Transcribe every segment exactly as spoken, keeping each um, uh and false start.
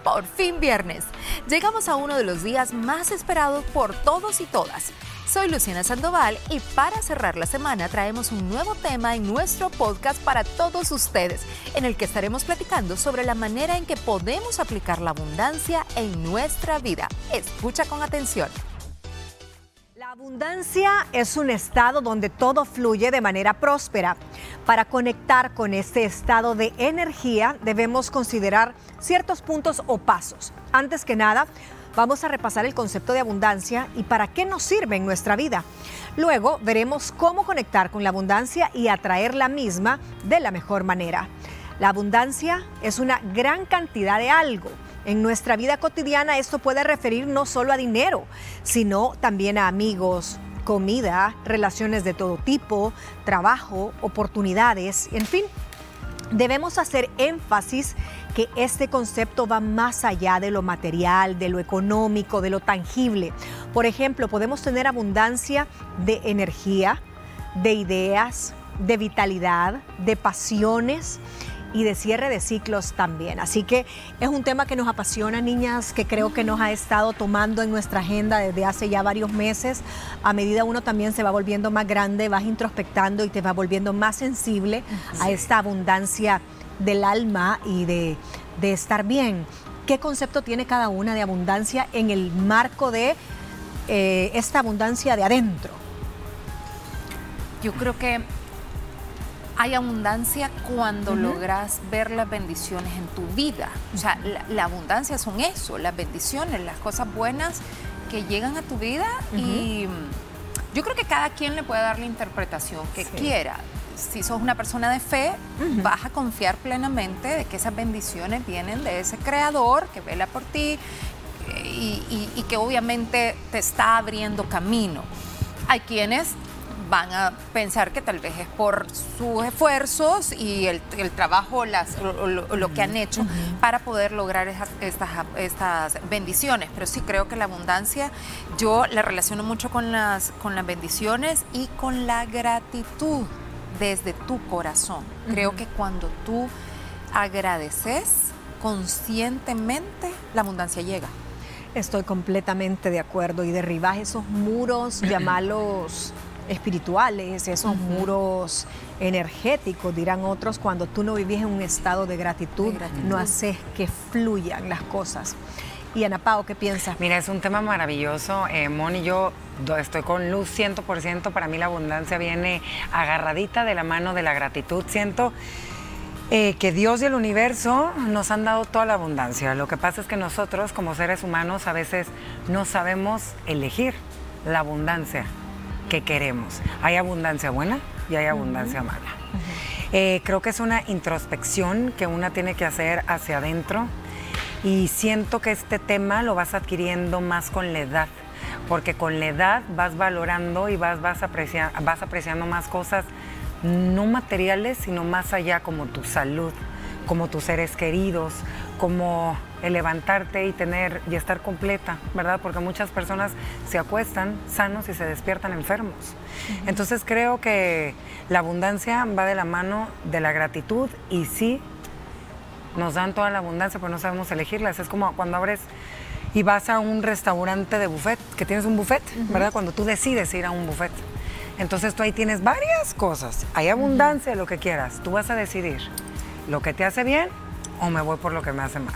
Por fin viernes. Llegamos a uno de los días más esperados por todos y todas. Soy Luciana Sandoval y para cerrar la semana traemos un nuevo tema en nuestro podcast para todos ustedes, en el que estaremos platicando sobre la manera en que podemos aplicar la abundancia en nuestra vida. Escucha con atención. La abundancia es un estado donde todo fluye de manera próspera. Para conectar con este estado de energía debemos considerar ciertos puntos o pasos. Antes que nada, vamos a repasar el concepto de abundancia y para qué nos sirve en nuestra vida. Luego veremos cómo conectar con la abundancia y atraer la misma de la mejor manera. La abundancia es una gran cantidad de algo. En nuestra vida cotidiana esto puede referir no solo a dinero, sino también a amigos, comida, relaciones de todo tipo, trabajo, oportunidades, en fin. Debemos hacer énfasis que este concepto va más allá de lo material, de lo económico, de lo tangible. Por ejemplo, podemos tener abundancia de energía, de ideas, de vitalidad, de pasiones y de cierre de ciclos también. Así que es un tema que nos apasiona, niñas, que creo que nos ha estado tomando en nuestra agenda desde hace ya varios meses. A medida uno también se va volviendo más grande, vas introspectando y te vas volviendo más sensible sí. a esta abundancia del alma y de, de estar bien. ¿Qué concepto tiene cada una de abundancia en el marco de eh, esta abundancia de adentro? Yo creo que hay abundancia cuando uh-huh. logras ver las bendiciones en tu vida. O sea, la, la abundancia son eso, las bendiciones, las cosas buenas que llegan a tu vida uh-huh. y yo creo que cada quien le puede dar la interpretación que sí. quiera. Si sos una persona de fe, uh-huh. vas a confiar plenamente de que esas bendiciones vienen de ese creador que vela por ti y, y, y que obviamente te está abriendo camino. Hay quienes van a pensar que tal vez es por sus esfuerzos y el, el trabajo, las, lo, lo, lo que han hecho uh-huh. para poder lograr esas, estas, estas bendiciones. Pero sí creo que la abundancia yo la relaciono mucho con las, con las bendiciones y con la gratitud desde tu corazón. Uh-huh. Creo que cuando tú agradeces conscientemente, la abundancia llega. Estoy completamente de acuerdo y derribas esos muros, llamarlos espirituales, esos uh-huh. muros energéticos, dirán otros, cuando tú no vivís en un estado de gratitud, de gratitud. No haces que fluyan las cosas. Y Ana Pao, ¿qué piensas? Mira, es un tema maravilloso. Eh, Moni, yo estoy con Luz cien por ciento. Para mí la abundancia viene agarradita de la mano de la gratitud. Siento eh, que Dios y el universo nos han dado toda la abundancia. Lo que pasa es que nosotros, como seres humanos, a veces no sabemos elegir la abundancia que queremos. Hay abundancia buena y hay abundancia uh-huh. mala. Uh-huh. Eh, creo que es una introspección que una tiene que hacer hacia adentro y siento que este tema lo vas adquiriendo más con la edad, porque con la edad vas valorando y vas, vas, aprecia, vas apreciando más cosas no materiales, sino más allá, como tu salud, como tus seres queridos, como el levantarte y tener y estar completa, ¿verdad? Porque muchas personas se acuestan sanos y se despiertan enfermos. Uh-huh. Entonces creo que la abundancia va de la mano de la gratitud y sí, nos dan toda la abundancia, pero no sabemos elegirlas. Es como cuando abres y vas a un restaurante de buffet, que tienes un buffet, uh-huh. ¿verdad? Cuando tú decides ir a un buffet. Entonces tú ahí tienes varias cosas. Hay abundancia de uh-huh. lo que quieras. Tú vas a decidir lo que te hace bien o me voy por lo que me hace mal.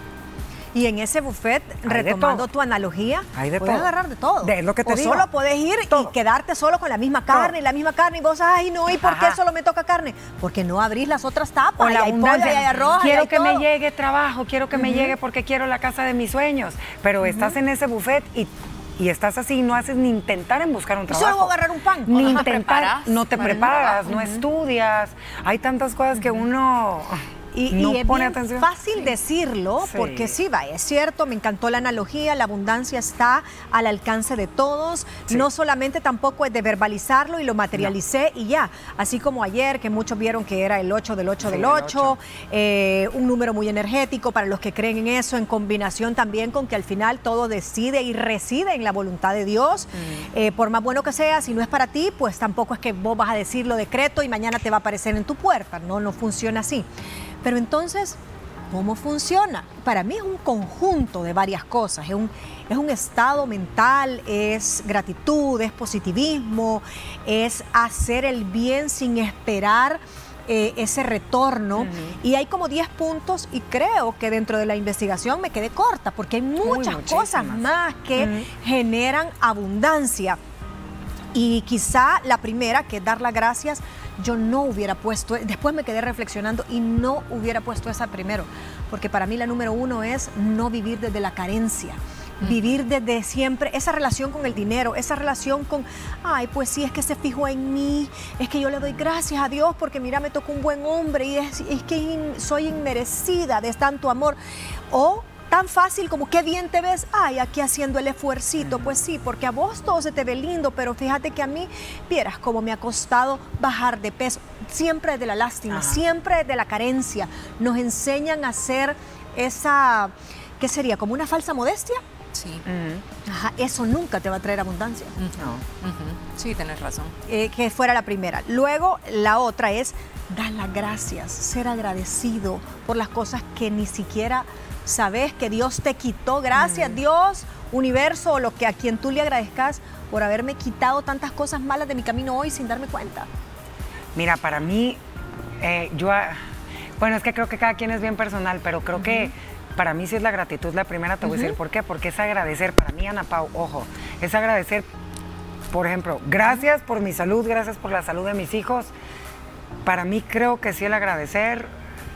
Y en ese buffet, hay retomando tu analogía, hay de puedes todo. agarrar de todo. De lo que te o digo. solo puedes ir todo. Y quedarte solo con la misma carne, todo. Y la misma carne, y vos, ay, no, ¿y por Ajá. qué solo me toca carne? Porque no abrís las otras tapas, o la hay pollo, y hay arroz, quiero hay que todo. me llegue trabajo, quiero que uh-huh. me llegue porque quiero la casa de mis sueños, pero uh-huh. estás en ese buffet y y estás así, no haces ni intentar en buscar un trabajo. Solo voy a agarrar un pan. Ni Ajá, intentar, preparas, no te preparas, no uh-huh. estudias. Hay tantas cosas uh-huh. que uno Y, no y es pone bien atención. fácil sí. decirlo, sí. porque sí, va, es cierto, me encantó la analogía, la abundancia está al alcance de todos, sí. no solamente tampoco es de verbalizarlo y lo materialicé no. y ya, así como ayer que muchos vieron que era el ocho del ocho sí, del ocho, eh, un número muy energético para los que creen en eso, en combinación también con que al final todo decide y reside en la voluntad de Dios, mm. eh, por más bueno que sea, si no es para ti, pues tampoco es que vos vas a decirlo decreto y mañana te va a aparecer en tu puerta, no, no funciona así. Pero entonces, ¿Cómo funciona? Para mí es un conjunto de varias cosas, es un, es un estado mental, es gratitud, es positivismo, es hacer el bien sin esperar eh, ese retorno. Uh-huh. Y hay como diez puntos y creo que dentro de la investigación me quedé corta porque hay muchas Uy, cosas más que uh-huh. generan abundancia. Y quizá la primera, que es dar las gracias, yo no hubiera puesto, después me quedé reflexionando y no hubiera puesto esa primero, porque para mí la número uno es no vivir desde la carencia, mm. vivir desde siempre, esa relación con el dinero, esa relación con, ay, pues sí, es que se fijó en mí, es que yo le doy gracias a Dios porque mira, me tocó un buen hombre y es, es que in, soy inmerecida de tanto amor, o tan fácil como qué bien te ves, ay, aquí haciendo el esfuercito, pues sí, porque a vos todo se te ve lindo, pero fíjate que a mí, vieras cómo me ha costado bajar de peso, siempre de la lástima, Ajá. siempre de la carencia, nos enseñan a hacer esa, ¿qué sería? ¿Como una falsa modestia? Sí. Uh-huh. Ajá, eso nunca te va a traer abundancia. Uh-huh. No. Uh-huh. Sí, tenés razón. Eh, que fuera la primera. Luego, la otra es dar las gracias, ser agradecido por las cosas que ni siquiera sabes que Dios te quitó. Gracias, mm. Dios, universo, o lo que a quien tú le agradezcas por haberme quitado tantas cosas malas de mi camino hoy sin darme cuenta. Mira, para mí, eh, yo, bueno, es que creo que cada quien es bien personal, pero creo uh-huh. que para mí sí es la gratitud la primera, te voy uh-huh. a decir por qué, porque es agradecer, para mí, Ana Pau, ojo, es agradecer, por ejemplo, gracias por mi salud, gracias por la salud de mis hijos. Para mí creo que sí el agradecer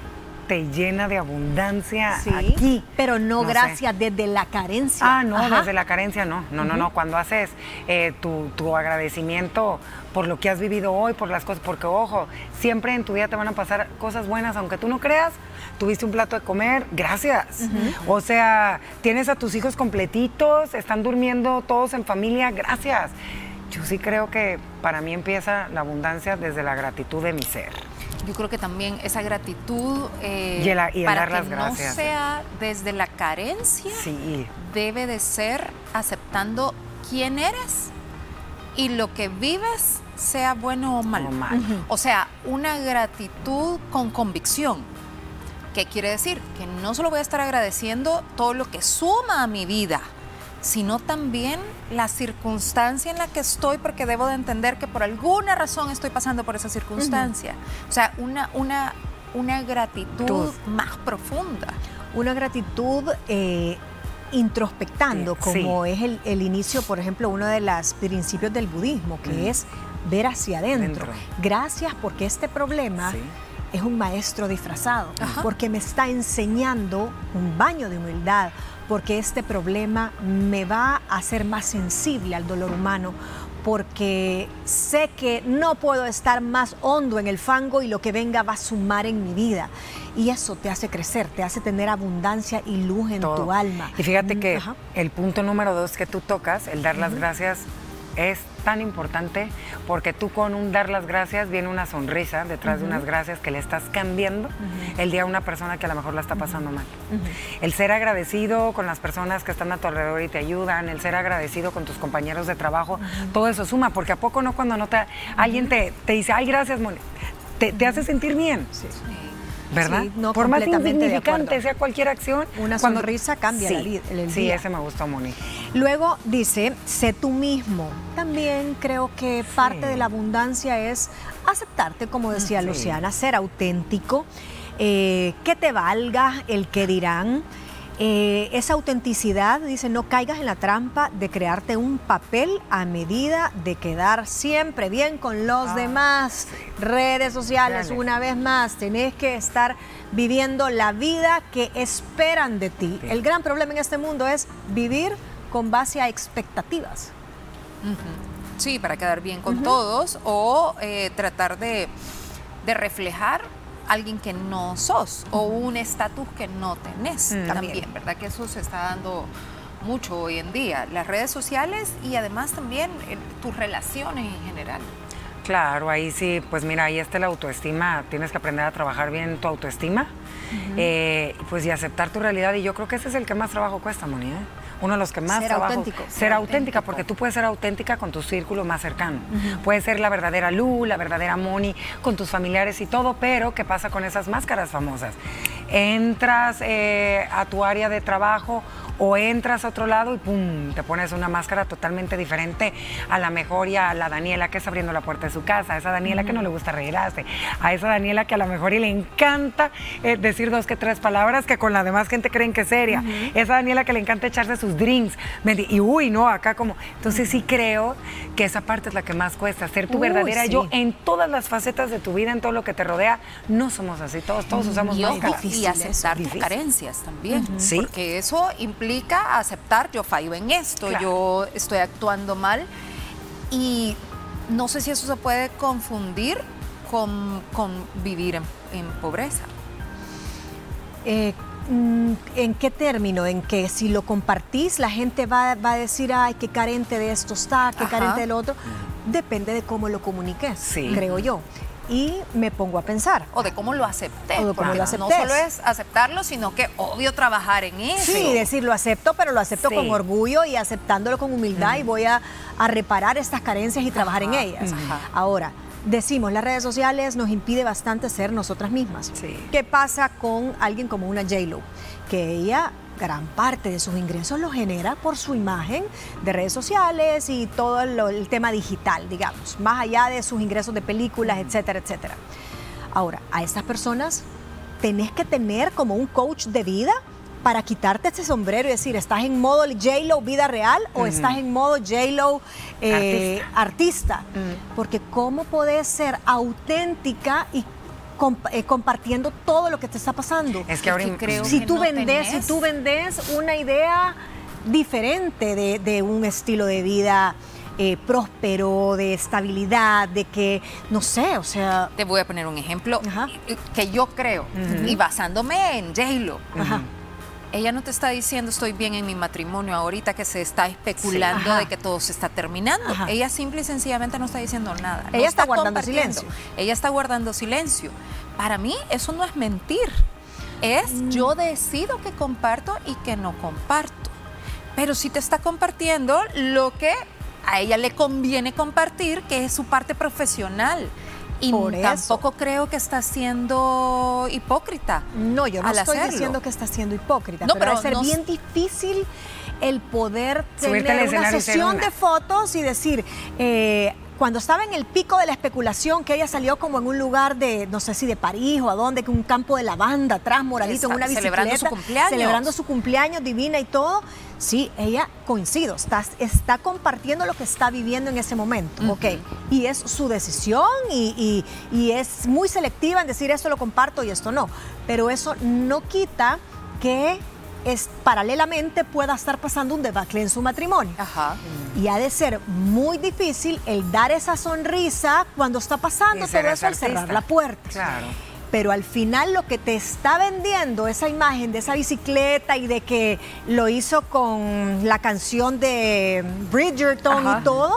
te llena de abundancia sí, aquí. Pero no, no gracias sé. desde la carencia. Ah, no, Ajá. desde la carencia no. No, uh-huh. no, no. Cuando haces eh, tu, tu agradecimiento por lo que has vivido hoy, por las cosas, porque ojo, siempre en tu vida te van a pasar cosas buenas, aunque tú no creas, tuviste un plato de comer, gracias. Uh-huh. O sea, tienes a tus hijos completitos, están durmiendo todos en familia, gracias. Yo sí creo que para mí empieza la abundancia desde la gratitud de mi ser. Yo creo que también esa gratitud eh, y el, y para dar las que gracias, no sea sí. desde la carencia, sí. debe de ser aceptando quién eres y lo que vives, sea bueno o malo. O, mal. uh-huh. o sea, una gratitud con convicción. ¿Qué quiere decir? Que no solo voy a estar agradeciendo todo lo que suma a mi vida, sino también la circunstancia en la que estoy, porque debo de entender que por alguna razón estoy pasando por esa circunstancia. Uh-huh. O sea, una, una, una gratitud Tud. más profunda. Una gratitud eh, introspectando, sí. como sí. es el, el inicio, por ejemplo, uno de los principios del budismo, que uh-huh. es ver hacia adentro. Dentro. Gracias porque este problema... Sí. es un maestro disfrazado, Ajá. porque me está enseñando un baño de humildad, porque este problema me va a hacer más sensible al dolor humano, porque sé que no puedo estar más hondo en el fango y lo que venga va a sumar en mi vida. Y eso te hace crecer, te hace tener abundancia y luz en Todo. tu alma. Y fíjate que Ajá. el punto número dos que tú tocas, el dar las uh-huh. gracias, es tan importante porque tú con un dar las gracias viene una sonrisa detrás uh-huh. de unas gracias que le estás cambiando uh-huh. el día a una persona que a lo mejor la está pasando uh-huh. mal. Uh-huh. El ser agradecido con las personas que están a tu alrededor y te ayudan, el ser agradecido con tus compañeros de trabajo, uh-huh. todo eso suma, porque a poco no cuando no te, uh-huh. alguien te, te dice, ay, gracias, Moni, te, te hace sentir bien. Sí. ¿Verdad? Sí, no, por más insignificante sea cualquier acción, una cuando... sonrisa cambia sí, el, el día. Sí, ese me gustó, Moni. Luego dice, sé tú mismo. También creo que sí. parte de la abundancia es aceptarte, como decía sí. Luciana, ser auténtico, eh, que te valga el que dirán. Eh, esa autenticidad, dice, no caigas en la trampa de crearte un papel a medida de quedar siempre bien con los ah, demás. Sí. Redes sociales, Dale. una vez más, tenés que estar viviendo la vida que esperan de ti. Sí. El gran problema en este mundo es vivir con base a expectativas. Uh-huh. Sí, para quedar bien con uh-huh. todos o eh, tratar de, de reflejar alguien que no sos o un estatus que no tenés mm, también, también, ¿verdad? Que eso se está dando mucho hoy en día, las redes sociales y además también eh, tus relaciones en general. Claro, ahí sí, pues mira, ahí está la autoestima, tienes que aprender a trabajar bien tu autoestima, uh-huh. eh, pues y aceptar tu realidad, y yo creo que ese es el que más trabajo cuesta, Moni, ¿eh? Uno de los que más ser trabajo. Auténtico. Ser, ser auténtica, auténtico. Porque tú puedes ser auténtica con tu círculo más cercano. Uh-huh. Puedes ser la verdadera Lu, la verdadera Moni, con tus familiares y todo, pero ¿qué pasa con esas máscaras famosas? entras eh, a tu área de trabajo o entras a otro lado y pum, te pones una máscara totalmente diferente a la mejor y a la Daniela que está abriendo la puerta de su casa, a esa Daniela uh-huh. que no le gusta reírse, a esa Daniela que a lo mejor y le encanta eh, decir dos que tres palabras que con la demás gente creen que es seria, uh-huh. esa Daniela que le encanta echarse sus drinks, y uy, no, acá como, entonces sí creo que esa parte es la que más cuesta, ser tu uh, verdadera sí. yo en todas las facetas de tu vida, en todo lo que te rodea, no somos así, todos, todos usamos máscaras. Y aceptar tus carencias también, uh-huh. ¿Sí? porque eso implica implica aceptar, yo fallo en esto, claro. yo estoy actuando mal y no sé si eso se puede confundir con, con vivir en, en pobreza. Eh, ¿En qué término? ¿En que si lo compartís la gente va, va a decir, ay, qué carente de esto está, qué Ajá. carente del otro? Depende de cómo lo comuniques, sí. creo yo. Y me pongo a pensar. O de cómo lo acepté. O de cómo lo acepté. No solo es aceptarlo, sino que obvio trabajar en eso. Sí, decir, lo acepto, pero lo acepto sí. con orgullo y aceptándolo con humildad uh-huh. y voy a, a reparar estas carencias y trabajar Ajá. en ellas. Uh-huh. Ahora, decimos, las redes sociales nos impide bastante ser nosotras mismas. Sí. ¿Qué pasa con alguien como una J Lo? Que ella gran parte de sus ingresos lo genera por su imagen de redes sociales y todo el, el tema digital, digamos, más allá de sus ingresos de películas, etcétera, etcétera. Ahora, a estas personas tenés que tener como un coach de vida para quitarte este sombrero y decir, ¿estás en modo J Lo vida real o uh-huh. estás en modo J Lo eh, artista? artista? Uh-huh. Porque ¿cómo podés ser auténtica y Comp- eh, compartiendo todo lo que te está pasando? Es que ahora es que creo si que tú no vendes, tenés... si tú vendes una idea diferente de, de un estilo de vida eh, próspero, de estabilidad, de que, no sé, o sea... Te voy a poner un ejemplo Ajá. que yo creo, uh-huh. y basándome en J Lo. Ajá. Ella no te está diciendo estoy bien en mi matrimonio ahorita que se está especulando sí, de que todo se está terminando. Ajá. Ella simple y sencillamente no está diciendo nada. Ella no está, está guardando silencio. Ella está guardando silencio. Para mí eso no es mentir. Es mm. yo decido que comparto y que no comparto. Pero sí te está compartiendo lo que a ella le conviene compartir, que es su parte profesional. Y Por tampoco eso. creo que está siendo hipócrita. No, yo no al estoy hacerlo. diciendo que está siendo hipócrita, no, pero, pero va a ser no... bien difícil el poder tener una sesión de fotos y decir, eh, cuando estaba en el pico de la especulación, que ella salió como en un lugar de, no sé si de París o a dónde, que un campo de lavanda atrás, moradito, está, en una bicicleta. Celebrando su cumpleaños. Celebrando su cumpleaños, divina y todo. Sí, ella, coincido, está, está compartiendo lo que está viviendo en ese momento, uh-huh. ok. Y es su decisión y, y, y es muy selectiva en decir esto lo comparto y esto no. Pero eso no quita que es, paralelamente pueda estar pasando un debacle en su matrimonio. Ajá. Y ha de ser muy difícil el dar esa sonrisa cuando está pasando todo eso al cerrar la puerta. Claro. Pero al final lo que te está vendiendo esa imagen de esa bicicleta y de que lo hizo con la canción de Bridgerton Ajá. y todo,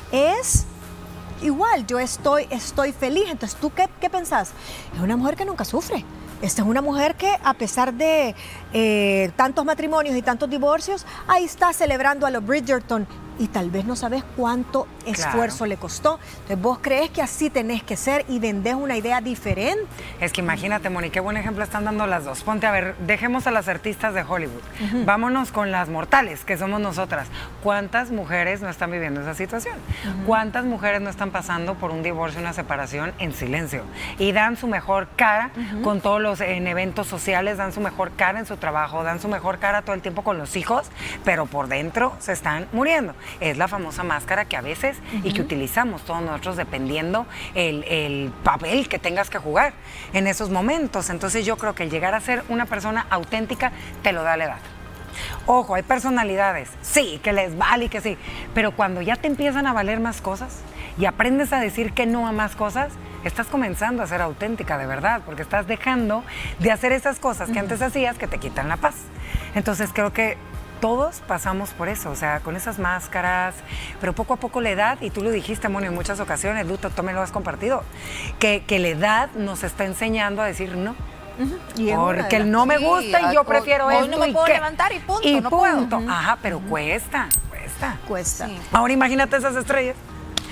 es igual, yo estoy, estoy feliz. Entonces, ¿tú qué, qué pensás? Es una mujer que nunca sufre. Esta es una mujer que, a pesar de eh, tantos matrimonios y tantos divorcios, ahí está celebrando a los Bridgerton y tal vez no sabes cuánto esfuerzo claro. le costó. Entonces, vos crees que así tenés que ser y vendés una idea diferente. Es que imagínate, Moni, qué buen ejemplo están dando las dos. Ponte a ver, dejemos a las artistas de Hollywood. Uh-huh. Vámonos con las mortales, que somos nosotras. ¿Cuántas mujeres no están viviendo esa situación? Uh-huh. ¿Cuántas mujeres no están pasando por un divorcio, una separación en silencio? Y dan su mejor cara uh-huh. con todos los en eventos sociales, dan su mejor cara en su trabajo, dan su mejor cara todo el tiempo con los hijos, pero por dentro se están muriendo. Es la famosa máscara que a veces uh-huh. y que utilizamos todos nosotros dependiendo el, el papel que tengas que jugar en esos momentos. Entonces yo creo que el llegar a ser una persona auténtica te lo da la edad. Ojo, hay personalidades, sí, que les vale y que sí, pero cuando ya te empiezan a valer más cosas y aprendes a decir que no a más cosas, estás comenzando a ser auténtica de verdad, porque estás dejando de hacer esas cosas que uh-huh. antes hacías que te quitan la paz. Entonces creo que todos pasamos por eso, o sea, con esas máscaras, pero poco a poco la edad, y tú lo dijiste, Moni, en muchas ocasiones, Luto, tú me lo has compartido, que, que la edad nos está enseñando a decir no. Uh-huh. Porque el no me gusta sí, y yo prefiero esto. No me puedo y levantar y punto, y no punto. puedo. Ajá, pero uh-huh. cuesta, cuesta. Cuesta. Sí. Ahora imagínate esas estrellas.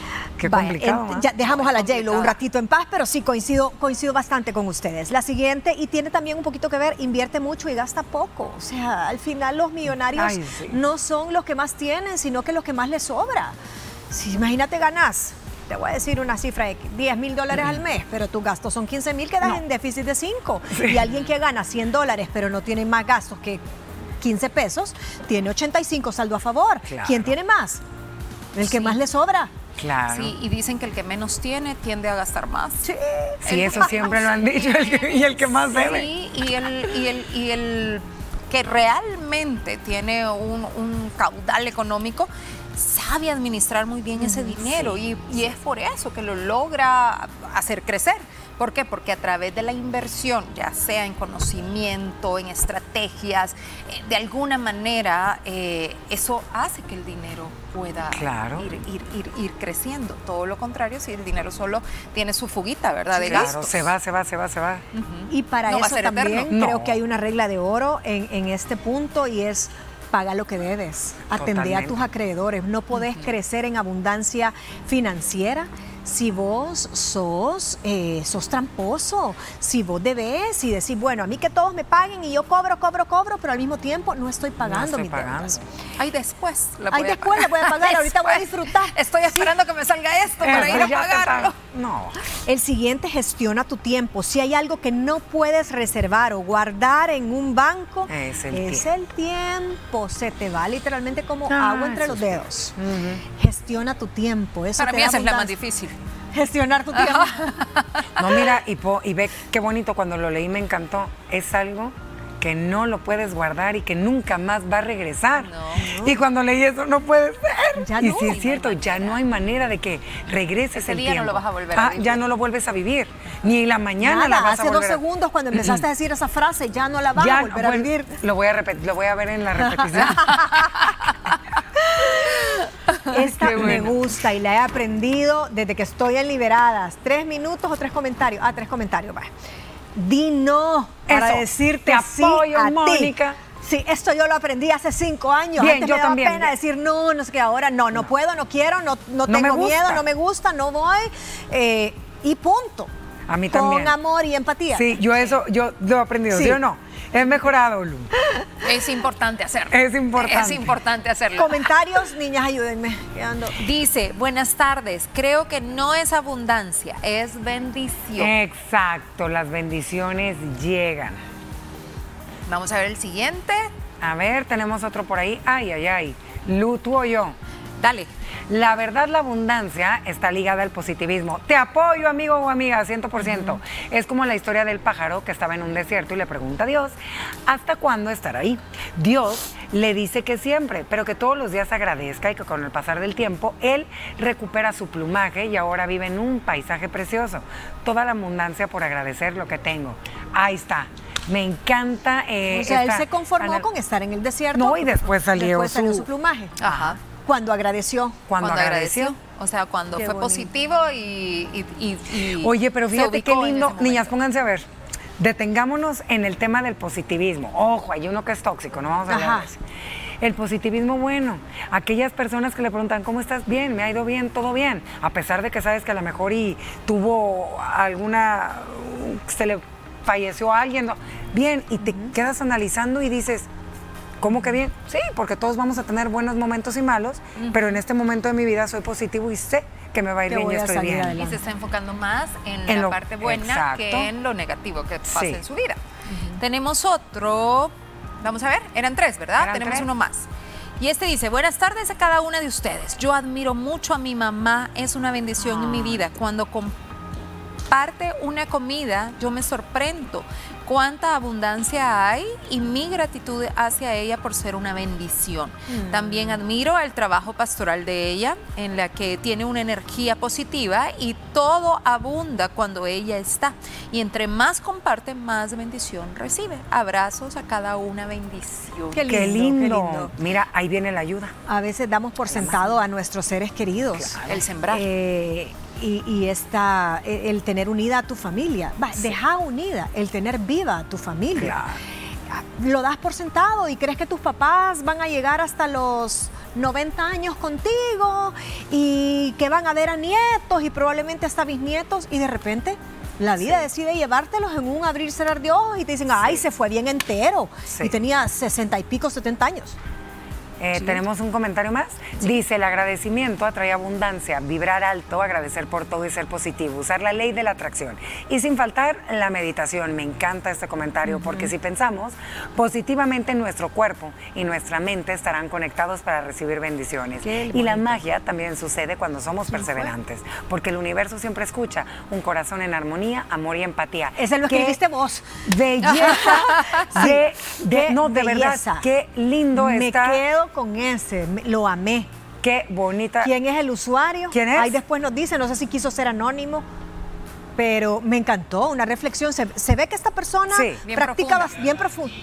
qué Vaya, complicado. en- ¿eh? ya dejamos a la Complicada. J-Lo un ratito en paz, pero sí coincido, coincido bastante con ustedes. La siguiente, y tiene también un poquito que ver, invierte mucho y gasta poco. O sea, al final los millonarios Ay, sí. no son los que más tienen, sino que los que más les sobra. Si imagínate ganas, te voy a decir una cifra de diez mil dólares al mes, pero tus gastos son quince mil, quedas No. en déficit de cinco. Sí. Y alguien que gana cien dólares, pero no tiene más gastos que quince pesos, tiene ochenta y cinco saldo a favor. Claro. ¿Quién tiene más? El que Sí. más le sobra. Claro. Sí, y dicen que el que menos tiene tiende a gastar más. Sí. Sí, eso siempre lo han dicho, el que- y el que más debe. Sí, y el, y el, y el que realmente tiene un, un caudal económico sabe administrar muy bien ese dinero y, y es por eso que lo logra hacer crecer. ¿Por qué? Porque a través de la inversión, ya sea en conocimiento, en estrategias, eh, de alguna manera eh, eso hace que el dinero pueda Claro. ir, ir, ir, ir creciendo. Todo lo contrario, si el dinero solo tiene su fuguita, ¿verdad? De Claro, gastos. se va, se va, se va, se va. Y para No va a eso ser también eterno. creo No. que hay una regla de oro en, en este punto y es paga lo que debes, atender a Totalmente. tus acreedores. No podés crecer en abundancia financiera si vos sos, eh, sos tramposo, si vos debes y decís, bueno, a mí que todos me paguen y yo cobro, cobro, cobro, pero al mismo tiempo no estoy pagando estoy mis pagando. deudas. Ay, después la Ay, voy a después la voy a pagar, ahorita voy a Después. disfrutar. Estoy esperando que me salga esto para Eso ir a ya te pagarlo. pago. No. El siguiente, gestiona tu tiempo. Si hay algo que no puedes reservar o guardar en un banco, Es el es tiempo. el tiempo. Se te va literalmente como Ah, agua entre eso los sí. dedos. Ujú. Gestiona tu tiempo. Eso Para te mí da esa es la más abundancia. difícil. Gestionar tu tiempo. No, mira, y, po- y ve qué bonito, cuando lo leí me encantó. Es algo que no lo puedes guardar y que nunca más va a regresar. No. Y cuando leí eso, no puede ser. Ya y no. sí Y es no cierto, hay ya no hay manera de que regreses Ese el día no tiempo. lo vas a volver a Ah, vivir. ya no lo vuelves a vivir. Ni la mañana la Nada, vas a hace dos volver a- segundos cuando empezaste a decir esa frase, ya no la vas Ya, a volver bueno, a vivir. Lo voy a repetir, lo voy a ver en la repetición. Esta Qué me bueno. gusta y la he aprendido desde que estoy en Liberadas. ¿Tres minutos o tres comentarios? Ah, tres comentarios. Va. Di no para Eso, decirte te sí apoyo, a Mónica. ti. Sí, esto yo lo aprendí hace cinco años. Bien, Antes yo me daba también. pena decir no, no sé qué. Ahora no, no, puedo, no quiero, no, no No me tengo gusta. miedo, no me gusta, no voy. eh, y punto. A mí Con también. amor y empatía. Sí, yo eso, yo lo he aprendido, ¿sí, Sí. o no? He mejorado, Lu. Es importante hacerlo. Es importante. Es importante hacerlo. Comentarios, niñas, ayúdenme. Quedando. Dice, buenas tardes, creo que no es abundancia, es bendición. Exacto, las bendiciones llegan. Vamos a ver el siguiente. A ver, tenemos otro por ahí. Ay, ay, ay. Lu, ¿tú o yo? Dale. La verdad, la abundancia está ligada al positivismo. Te apoyo, amigo o amiga, cien por ciento. Es como la historia del pájaro que estaba en un desierto y le pregunta a Dios, ¿hasta cuándo estar ahí? Dios le dice que siempre, pero que todos los días agradezca y que con el pasar del tiempo, él recupera su plumaje y ahora vive en un paisaje precioso. Toda la abundancia por agradecer lo que tengo. Ahí está. Me encanta. eh, O sea, él esta se conformó ana- con estar en el desierto. No, y después salió Después salió su- su plumaje. Ajá. Cuando agradeció. Cuando, agradeció. O sea, cuando Qué fue bonito. positivo y, y- y- y Oye, pero se fíjate qué ubicó en lindo. ese momento. Niñas, pónganse a ver. Detengámonos en el tema del positivismo. Ojo, hay uno que es tóxico, no vamos a hablar Ajá. de eso. El positivismo bueno, aquellas personas que le preguntan, ¿cómo estás? Bien, me ha ido bien, todo bien. A pesar de que sabes que a lo mejor y tuvo alguna, se le falleció a alguien. ¿no? Bien, y te quedas analizando y dices, ¿cómo que bien? Sí, porque todos vamos a tener buenos momentos y malos, pero en este momento de mi vida soy positivo y sé que me va a ir Que bien y voy a estoy salir bien. adelante. Y se está enfocando más en, En la lo- parte buena exacto. que en lo negativo que pasa Sí. en su vida. Tenemos otro, vamos a ver, eran tres, ¿verdad? Eran Tenemos tres. uno más. Y este dice, buenas tardes a cada una de ustedes. Yo admiro mucho a mi mamá, es una bendición en mi vida. Cuando comparte una comida, yo me sorprendo cuánta abundancia hay y mi gratitud hacia ella por ser una bendición. También admiro el trabajo pastoral de ella, en la que tiene una energía positiva y todo abunda cuando ella está. Y entre más comparte, más bendición recibe. Abrazos a cada una, bendición. Qué lindo, Qué lindo. qué lindo. Mira, ahí viene la ayuda. A veces damos por sentado a nuestros seres queridos. El sembrar. Eh, y y esta, eh, el tener unida a tu familia. Va, deja unida, el tener viva a tu familia. Claro. Lo das por sentado y crees que tus papás van a llegar hasta los noventa años contigo y que van a ver a nietos y probablemente hasta bisnietos y de repente la vida sí. decide llevártelos en un abrir y cerrar de ojos y te dicen, ay, sí. se fue bien entero sí. y tenía sesenta y pico, setenta años. Eh, sí. Tenemos un comentario más. Sí. Dice, el agradecimiento atrae abundancia, vibrar alto, agradecer por todo y ser positivo, usar la ley de la atracción. Y sin faltar, la meditación. Me encanta este comentario, uh-huh. porque si pensamos positivamente, nuestro cuerpo y nuestra mente estarán conectados para recibir bendiciones. Y la magia también sucede cuando somos perseverantes, porque el universo siempre escucha un corazón en armonía, amor y empatía. Ese es lo que escribiste vos. Belleza. de, de, no, de belleza. Verdad, qué lindo Me está. Me quedo con ese, lo amé. Qué bonita. ¿Quién es el usuario? ¿Quién es? Ahí después nos dice, no sé si quiso ser anónimo, pero me encantó, una reflexión. Se, se ve que esta persona sí, bien practica profunda. bien profundo.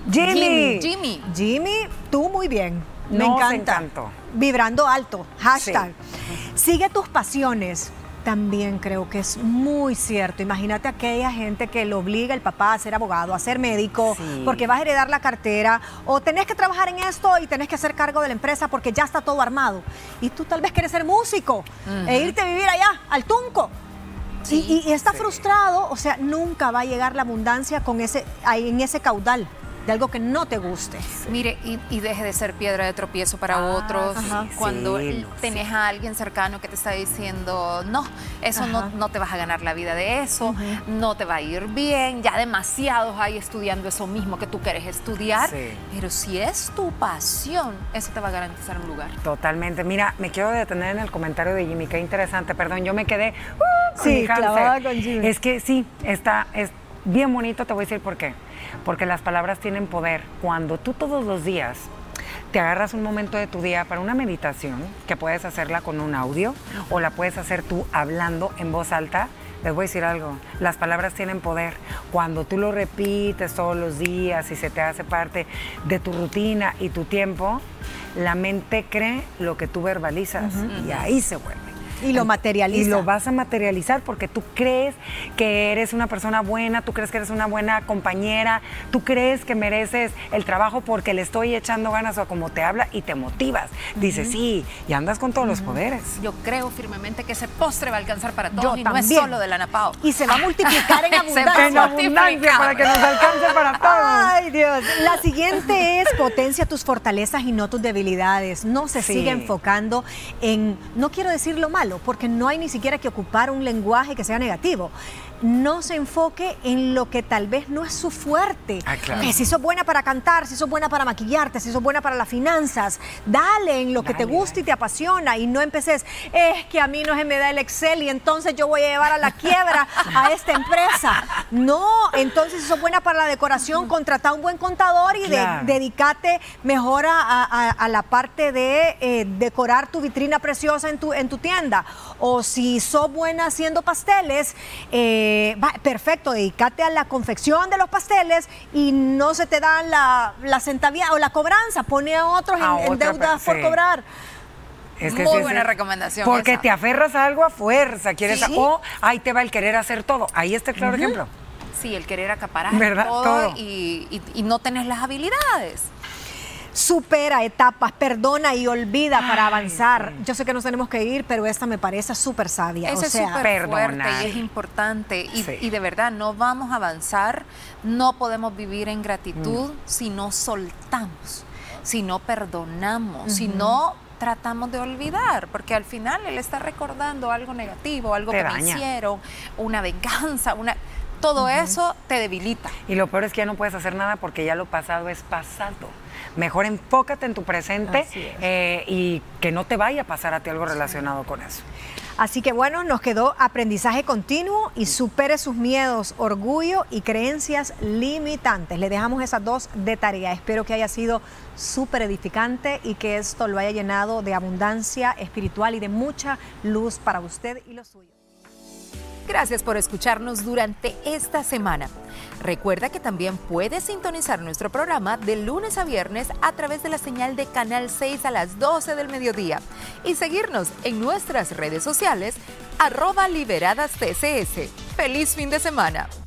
Jimmy. Jimmy. Jimmy, tú muy bien. Me no, encanta. encantó. Vibrando alto. Hashtag. Sí. Sigue tus pasiones. También creo que es muy cierto. Imagínate aquella gente que le obliga el papá a ser abogado, a ser médico, sí. porque vas a heredar la cartera, o tenés que trabajar en esto y tenés que hacer cargo de la empresa porque ya está todo armado. Y tú tal vez quieres ser músico uh-huh. e irte a vivir allá, al Tunco. Sí, y, y, y está sí. frustrado, o sea, nunca va a llegar la abundancia con ese, en ese caudal de algo que no te guste. Mire, y, y deje de ser piedra de tropiezo para ah, otros. Ajá. Cuando sí, tenés sí. a alguien cercano que te está diciendo, no, eso no, no te vas a ganar la vida de eso, uh-huh. no te va a ir bien, ya demasiados hay estudiando eso mismo que tú quieres estudiar, sí. pero si es tu pasión, eso te va a garantizar un lugar. Totalmente. Mira, me quiero detener en el comentario de Jimmy, qué interesante, perdón, yo me quedé uh, con sí, mi cáncer. Con Jimmy. Es que sí, está, es bien bonito, te voy a decir por qué. Porque las palabras tienen poder. Cuando tú todos los días te agarras un momento de tu día para una meditación, que puedes hacerla con un audio o la puedes hacer tú hablando en voz alta, les voy a decir algo, las palabras tienen poder. Cuando tú lo repites todos los días y se te hace parte de tu rutina y tu tiempo, la mente cree lo que tú verbalizas uh-huh. y ahí se vuelve. Y lo materializa. Y lo vas a materializar porque tú crees que eres una persona buena, tú crees que eres una buena compañera, tú crees que mereces el trabajo porque le estoy echando ganas o como te habla y te motivas. Uh-huh. Dices, sí, y andas con todos uh-huh. los poderes. Yo creo firmemente que ese postre va a alcanzar para todos Yo y también. No es solo de la Napao. Y se va a multiplicar en abundancia. En abundancia para que nos alcance para todos. Ay, Dios. La siguiente es potencia tus fortalezas y no tus debilidades. No se sí. sigue enfocando en, no quiero decir lo malo, porque no hay ni siquiera que ocupar un lenguaje que sea negativo. No se enfoque en lo que tal vez no es su fuerte. Ah, claro. Que si sos buena para cantar, si sos buena para maquillarte, si sos buena para las finanzas, dale en lo dale, que te gusta dale. y te apasiona y no empeces, es que a mí no se me da el Excel y entonces yo voy a llevar a la quiebra a esta empresa. No, entonces si sos buena para la decoración, contrata a un buen contador y claro. de, dedícate mejor a, a, a la parte de eh, decorar tu vitrina preciosa en tu, en tu tienda. O si sos buena haciendo pasteles, eh, Eh, va, perfecto, dedícate a la confección de los pasteles y no se te dan la, la centavía o la cobranza, pone a otros a en, en deuda por sí. cobrar. Es que Muy sí, buena sí. recomendación. Porque esa. te aferras a algo a fuerza, quieres ¿Sí? a, o ahí te va el querer hacer todo. Ahí está el claro uh-huh. ejemplo. Sí, el querer acaparar ¿verdad? todo, todo. Y, y, y no tenés las habilidades. Supera etapas, perdona y olvida Ay, para avanzar. sí. Yo sé que nos tenemos que ir, pero esta me parece súper sabia. Eso o es sea, súper fuerte y es importante. Y, sí. y de verdad, no vamos a avanzar, no podemos vivir en gratitud mm. si no soltamos, si no perdonamos, uh-huh. si no tratamos de olvidar, porque al final él está recordando algo negativo, algo te que daña. me hicieron, una venganza, una... Todo uh-huh. eso te debilita. Y lo peor es que ya no puedes hacer nada porque ya lo pasado es pasado. Mejor enfócate en tu presente eh, y que no te vaya a pasar a ti algo relacionado sí. con eso. Así que bueno, nos quedó aprendizaje continuo y supere sus miedos, orgullo y creencias limitantes. Le dejamos esas dos de tarea. Espero que haya sido súper edificante y que esto lo haya llenado de abundancia espiritual y de mucha luz para usted y los suyos. Gracias por escucharnos durante esta semana. Recuerda que también puedes sintonizar nuestro programa de lunes a viernes a través de la señal de Canal seis a las doce del mediodía y seguirnos en nuestras redes sociales arroba liberadas T C S. ¡Feliz fin de semana!